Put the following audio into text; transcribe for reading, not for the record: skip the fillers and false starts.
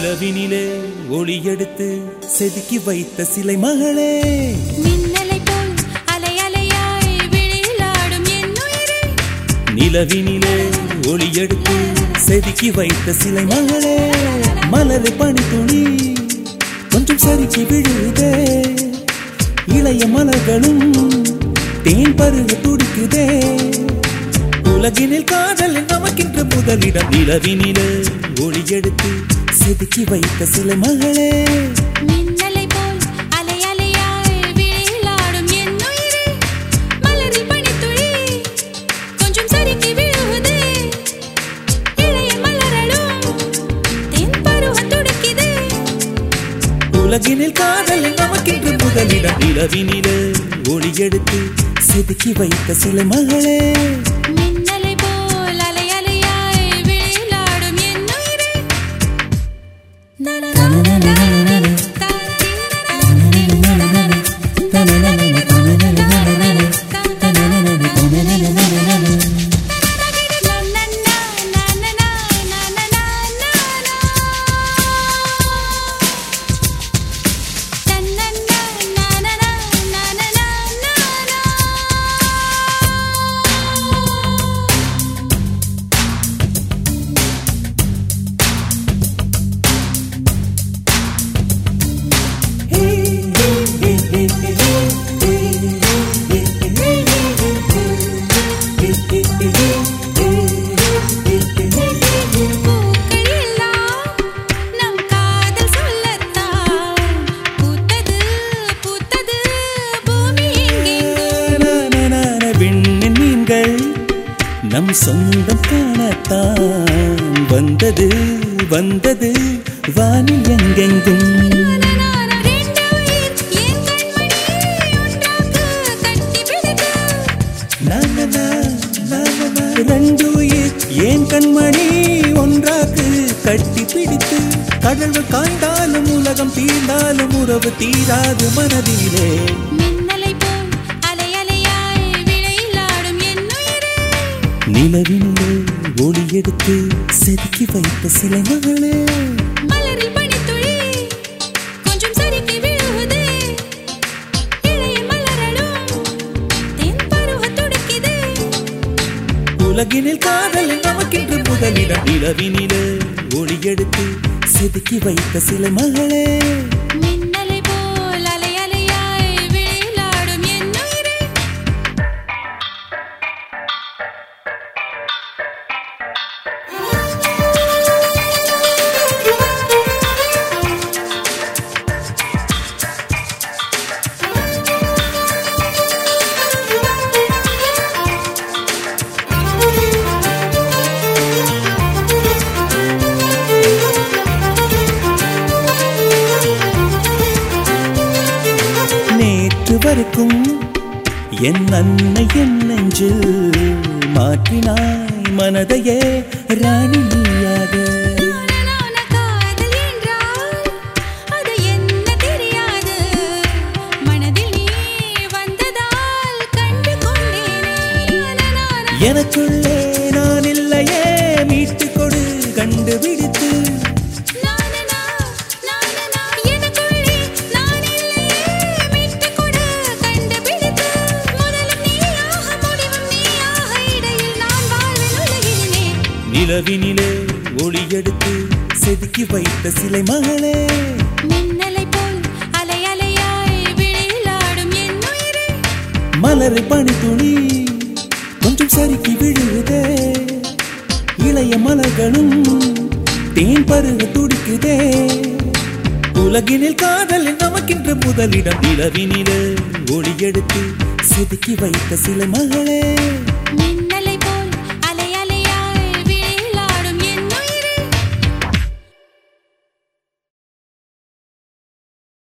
நிலவினிலே ஒளி எடுத்து செதுக்கி வைத்த சிலை மகளே மின்னலை போல் அலை அலையாய் விழிலாடும் என் உயிரே நிலவினிலே ஒளி எடுத்து செதுக்கி வைத்த சிலை மகளே மலரை பனித்துளி கொஞ்சம் சறுக்கி விழுதே இளைய மலர்களும் தேன் பருக துடிக்குதே உலகினில் காதல் நமக்கின்ற முதலிடம் நிலவினிலே ஒளி எடுத்து செதுக்கி வைத்த சிலை மகளே மின்னலை போல் அலை அலையாய் விழிலாடும் என் உயிரே மலரில் பனித்துளி கொஞ்சம் சறுக்கி விழுதே இளைய மலர்களும் தேன் பருக துடிக்குதே உலகினில் காதல் நமக்கின்ற முதலிடம் நிலவினிலே ஒளி எடுத்து செதுக்கி வைத்த சிலை மகளே மின்னலை போல் அலை அலையாய் விழிலாடும் என் உயிரே நம் சொந்தம் காணத்தான் வந்தது வந்தது வானில் எங்கெங்கும் ரெண்டு உயிர் ஏன் கண்மணி ஒன்றாக்கு கட்டி பிடித்து கடல்கள் காய்ந்தாலும் உலகம் தீர்ந்தாலும் உறவு தீராது மனதிலே நிலவினிலே ஒளி எடுத்து செதுக்கி வைத்த சிலை மகளே மலரில் பனித்துளி கொஞ்சம் சறுக்கி விழுதே இளைய மலர்களும் தேன் பருக துடிக்குதே உலகினில் காதல் நமக்கின்ற முதலிடம் நிலவினிலே ஒளி எடுத்து செதுக்கி வைத்த சிலை மகளே மின்னலை போல் அலை அலையாய் விழிலாடும் என் உயிரே வரைக்கும் என் அன்னை என் நெஞ்சில் மாற்றினாய் மனதையே ராணியாக காதல் என்றால் அது என்ன தெரியாது மனதில் நீ வந்ததால் கண்டு கொண்டேனே எனக்குள்ளே நான் இல்லையே மீட்டு கொடு கண்டுபிடித்து நிலவினிலே ஒளி எடுத்து செதுக்கி வைத்த சிலை மகளே மின்னலை போல் அலை அலையாய் விழிலாடும் என் உயிரே மலரை பனித்துளி கொஞ்சம் சறுக்கி விழுதே இளைய மலர்களும் தேன் பருக துடிக்குதே உலகினில் காதல் நமக்கின்ற முதலிடம் நிலவினிலே ஒளி எடுத்து செதுக்கி வைத்த சிலை மகளே